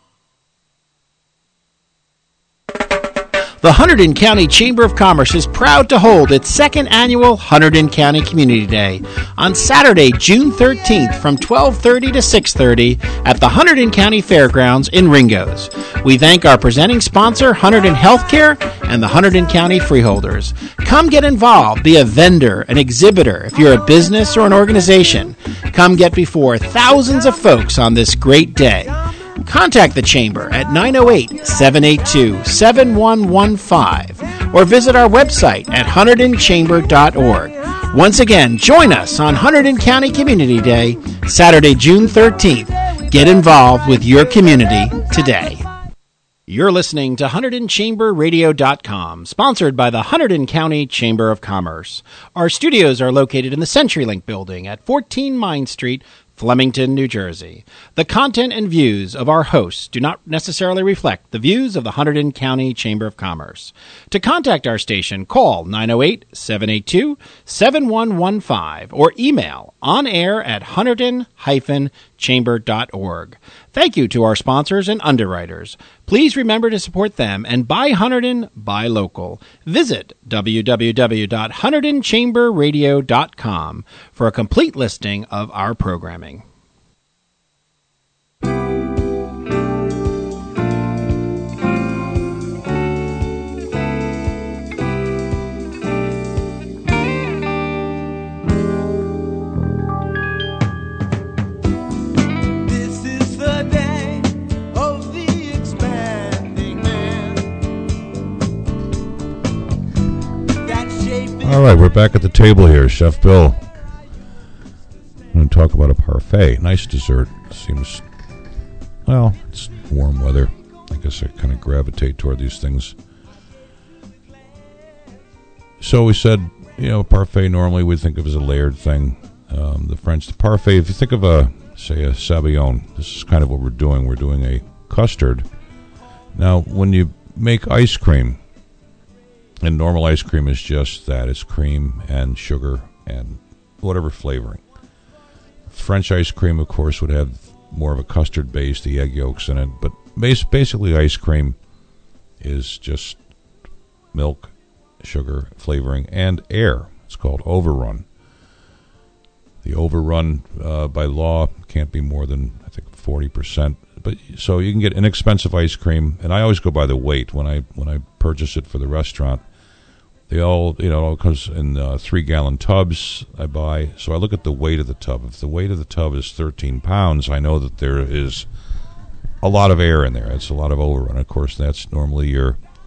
The Hunterdon County Chamber of Commerce is proud to hold its second annual Hunterdon County Community Day on Saturday, June 13th from 12:30 to 6:30 at the Hunterdon County Fairgrounds in Ringoes. We thank our presenting sponsor, Hunterdon Healthcare, and the Hunterdon County Freeholders. Come get involved, be a vendor, an exhibitor if you're a business or an organization. Come get before thousands of folks on this great day. Contact the Chamber at 908-782-7115 or visit our website at hunterdonchamber.org. Once again, join us on Hunterdon County Community Day, Saturday, June 13th. Get involved with your community today. You're listening to HunterdonChamberRadio.com, sponsored by the Hunterdon County Chamber of Commerce. Our studios are located in the CenturyLink building at 14 Mine Street, Flemington, New Jersey. The content and views of our hosts do not necessarily reflect the views of the Hunterdon County Chamber of Commerce. To contact our station, call 908-782-7115 or email onair@hunterdon-chamber.org. Thank you to our sponsors and underwriters. Please remember to support them and buy Hunterdon, buy local. Visit www.HunterdonChamberRadio.com for a complete listing of our programming. All right, we're back at the table here. Chef Bill. I'm going to talk about a parfait. Nice dessert. Seems, well, it's warm weather. I guess I kind of gravitate toward these things. So we said, parfait normally we think of as a layered thing. The parfait, if you think of say a Sabayon, this is kind of what we're doing. We're doing a custard. Now, when you make ice cream, and normal ice cream is just that. It's cream and sugar and whatever flavoring. French ice cream, of course, would have more of a custard base, the egg yolks in it. But basically ice cream is just milk, sugar, flavoring, and air. It's called overrun. The overrun, by law, can't be more than, I think, 40%. But so you can get inexpensive ice cream, and I always go by the weight when I purchase it for the restaurant. They all, it all comes in 3-gallon tubs I buy. So I look at the weight of the tub. If the weight of the tub is 13 pounds, I know that there is a lot of air in there. It's a lot of overrun. Of course, that's normally your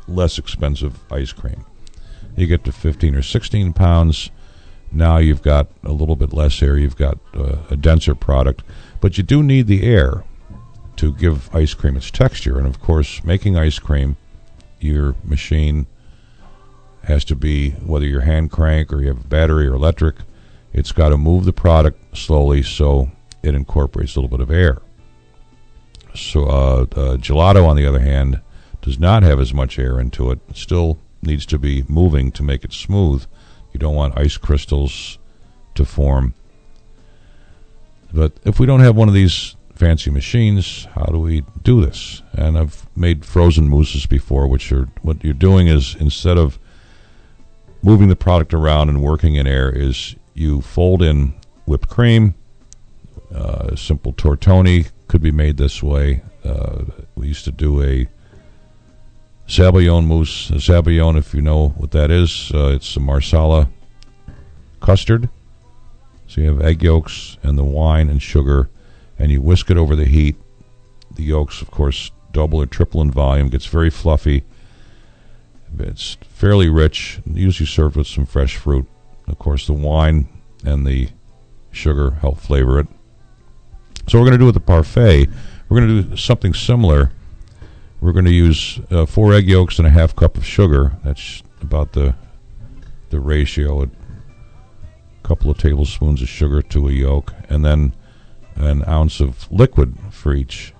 less expensive ice cream. You get to 15 or 16 pounds. Now you've got a little bit less air. You've got a denser product. But you do need the air to give ice cream its texture. And, of course, making ice cream, your machine has to be, whether you're hand crank or you have battery or electric, it's got to move the product slowly so it incorporates a little bit of air. So gelato, on the other hand, does not have as much air into it. It still needs to be moving to make it smooth. You don't want ice crystals to form. But if we don't have one of these fancy machines, how do we do this? And I've made frozen mousses before, which are, what you're doing is, instead of moving the product around and working in air, is you fold in whipped cream. Simple tortoni could be made this way. We used to do a Sabayon mousse. A Sabayon, if you know what that is, it's a Marsala custard. So you have egg yolks and the wine and sugar, and you whisk it over the heat. The yolks, of course, double or triple in volume. Gets very fluffy. It's fairly rich, usually served with some fresh fruit. Of course, the wine and the sugar help flavor it. So we're going to do with the parfait, we're going to do something similar. We're going to use 4 egg yolks and a half cup of sugar. That's about the ratio. A couple of tablespoons of sugar to a yolk, and then an ounce of liquid for each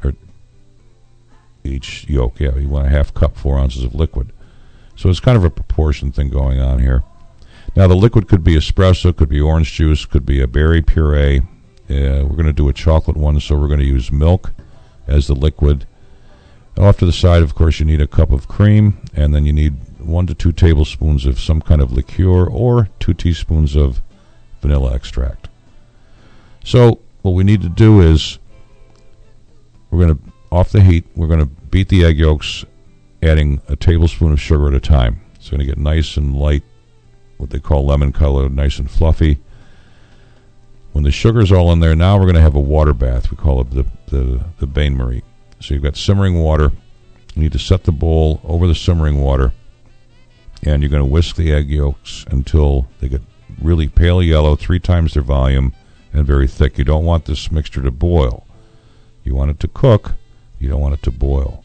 yolk. Yeah, you want a half cup, 4 ounces of liquid. So it's kind of a proportion thing going on here. Now the liquid could be espresso, could be orange juice, could be a berry puree. We're going to do a chocolate one, so we're going to use milk as the liquid. Off to the side, of course, you need a cup of cream, and then you need 1 to 2 tablespoons of some kind of liqueur or 2 teaspoons of vanilla extract. So what we need to do is, we're going to, off the heat, we're going to beat the egg yolks, adding a tablespoon of sugar at a time. It's going to get nice and light, what they call lemon color, nice and fluffy. When the sugar's all in there, now we're going to have a water bath. We call it the bain-marie. So you've got simmering water. You need to set the bowl over the simmering water, and you're going to whisk the egg yolks until they get really pale yellow, 3 times their volume, and very thick. You don't want this mixture to boil. You want it to cook. You don't want it to boil.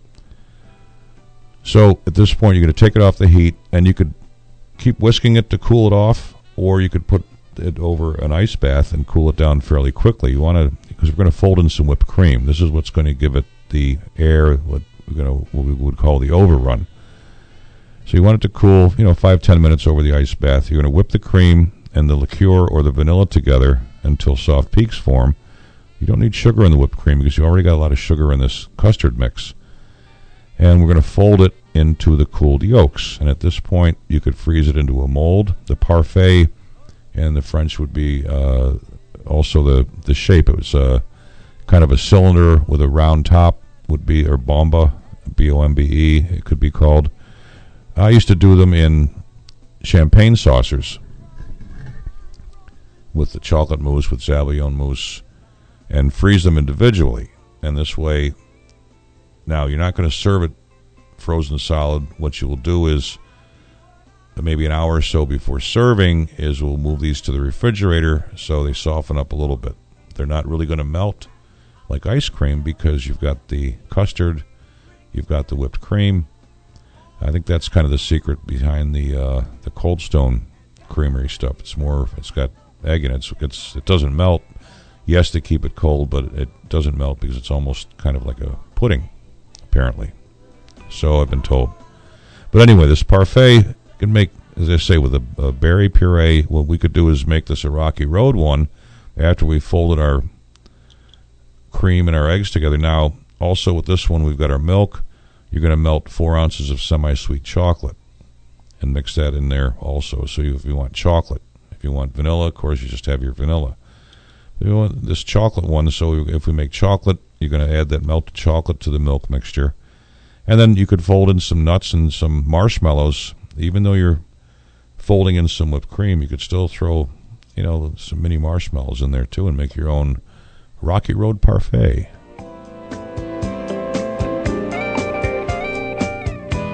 So at this point, you're going to take it off the heat, and you could keep whisking it to cool it off, or you could put it over an ice bath and cool it down fairly quickly. You want to, because we're going to fold in some whipped cream. This is what's going to give it the air, what we would call the overrun. So you want it to cool, 5-10 minutes over the ice bath. You're going to whip the cream and the liqueur or the vanilla together until soft peaks form. You don't need sugar in the whipped cream because you already got a lot of sugar in this custard mix. And we're going to fold it into the cooled yolks. And at this point, you could freeze it into a mold. The parfait, and the French would be also the shape. It was kind of a cylinder with a round top, would be, or bombe, B-O-M-B-E, it could be called. I used to do them in champagne saucers with the chocolate mousse, with Sabayon mousse, and freeze them individually. And this way, now you're not going to serve it frozen solid. What you will do is, maybe an hour or so before serving, is we'll move these to the refrigerator so they soften up a little bit. They're not really going to melt like ice cream because you've got the custard, you've got the whipped cream. I think that's kind of the secret behind the Cold Stone Creamery stuff. It's got egg in it, so it doesn't melt. Yes, to keep it cold, but it doesn't melt because it's almost kind of like a pudding, apparently. So I've been told. But anyway, this parfait can make, as I say, with a berry puree. What we could do is make this a Rocky Road one after we folded our cream and our eggs together. Now, also with this one, we've got our milk. You're going to melt 4 ounces of semi-sweet chocolate and mix that in there also. So if you want chocolate, if you want vanilla, of course, you just have your vanilla. If you want this chocolate one, so if we make chocolate, you're going to add that melted chocolate to the milk mixture. And then you could fold in some nuts and some marshmallows. Even though you're folding in some whipped cream, you could still throw, some mini marshmallows in there too and make your own Rocky Road parfait.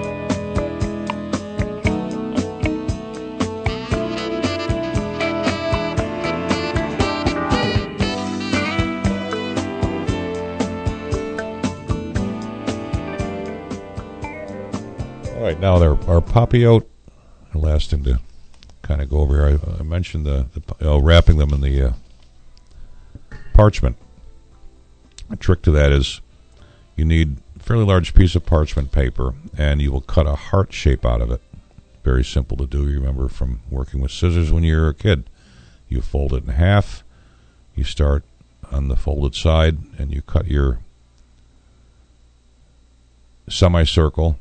right, now our Papillote, the last thing to kind of go over here, I mentioned the wrapping them in the parchment. A trick to that is you need a fairly large piece of parchment paper, and you will cut a heart shape out of it. Very simple to do. You remember from working with scissors when you were a kid. You fold it in half. You start on the folded side, and you cut your semicircle,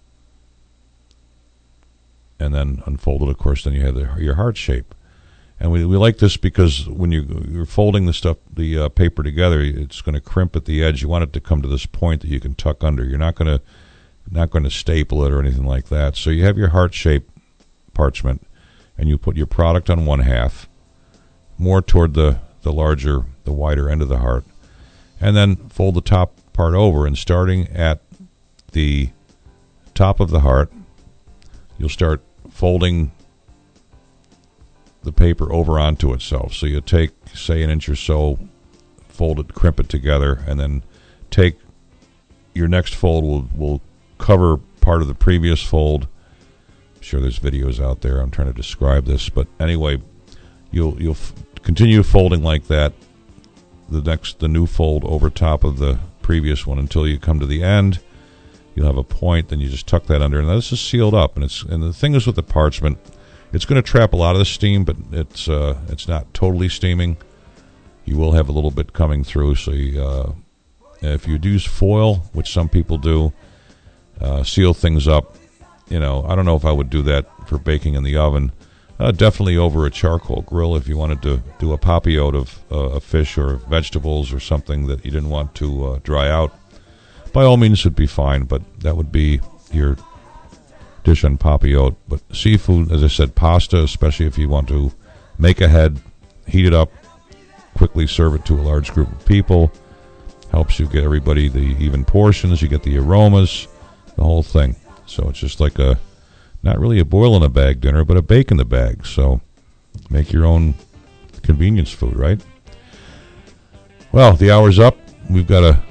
and then unfold it, of course, then you have your heart shape. And we like this because when you're folding the paper together, it's going to crimp at the edge. You want it to come to this point that you can tuck under. You're not going to staple it or anything like that. So you have your heart shape parchment, and you put your product on one half, more toward the wider end of the heart, and then fold the top part over. And starting at the top of the heart, you'll start folding the paper over onto itself. So you take, say, an inch or so, fold it, crimp it together, and then take your next fold will cover part of the previous fold. I'm sure there's videos out there. I'm trying to describe this, but anyway, you'll continue folding like that. The new fold over top of the previous one until you come to the end. You'll have a point, then you just tuck that under, and this is sealed up. And the thing is with the parchment, it's going to trap a lot of the steam, but it's not totally steaming. You will have a little bit coming through. So if you use foil, which some people do, seal things up. I don't know if I would do that for baking in the oven. Definitely over a charcoal grill if you wanted to do a Papillote of a fish or vegetables or something that you didn't want to dry out. By all means, would be fine, but that would be your dish on Papillote. But seafood, as I said, pasta, especially if you want to make ahead, heat it up, quickly serve it to a large group of people, helps you get everybody the even portions, you get the aromas, the whole thing. So it's just like not really a boil-in-a-bag dinner, but a bake-in-the-bag. So make your own convenience food, right? Well, the hour's up. We've got to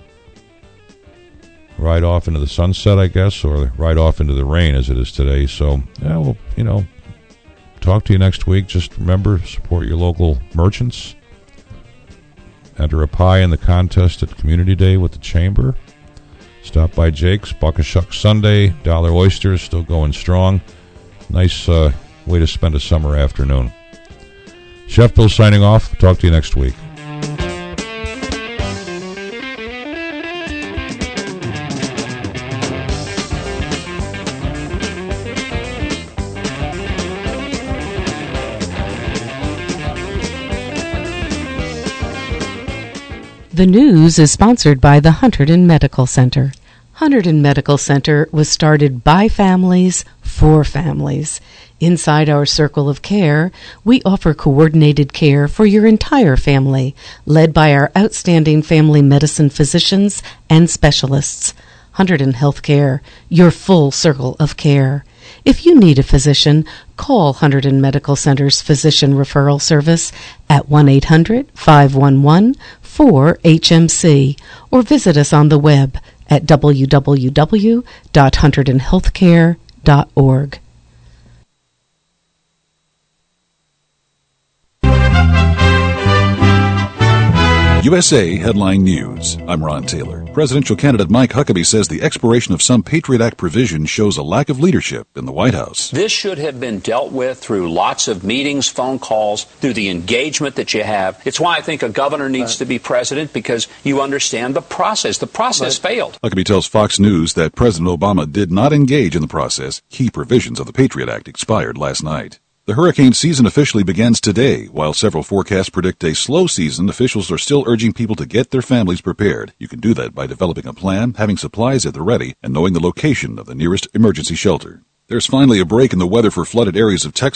ride off into the sunset, I guess, or ride off into the rain as it is today. So, yeah, we'll, talk to you next week. Just remember, support your local merchants. Enter a pie in the contest at Community Day with the Chamber. Stop by Jake's, Buck and Shuck Sunday, Dollar Oysters, still going strong. Nice way to spend a summer afternoon. Chef Bill signing off. Talk to you next week. The news is sponsored by the Hunterdon Medical Center. Hunterdon Medical Center was started by families for families. Inside our circle of care, we offer coordinated care for your entire family, led by our outstanding family medicine physicians and specialists. Hunterdon Healthcare, your full circle of care. If you need a physician, call Hunterdon Medical Center's Physician Referral Service at 1-800-511-4HMC or visit us on the web at www.hunterdonhealthcare.org. USA Headline News. I'm Ron Taylor. Presidential candidate Mike Huckabee says the expiration of some Patriot Act provisions shows a lack of leadership in the White House. This should have been dealt with through lots of meetings, phone calls, through the engagement that you have. It's why I think a governor needs to be president, because you understand the process. The process failed. Huckabee tells Fox News that President Obama did not engage in the process. Key provisions of the Patriot Act expired last night. The hurricane season officially begins today. While several forecasts predict a slow season, officials are still urging people to get their families prepared. You can do that by developing a plan, having supplies at the ready, and knowing the location of the nearest emergency shelter. There's finally a break in the weather for flooded areas of Texas.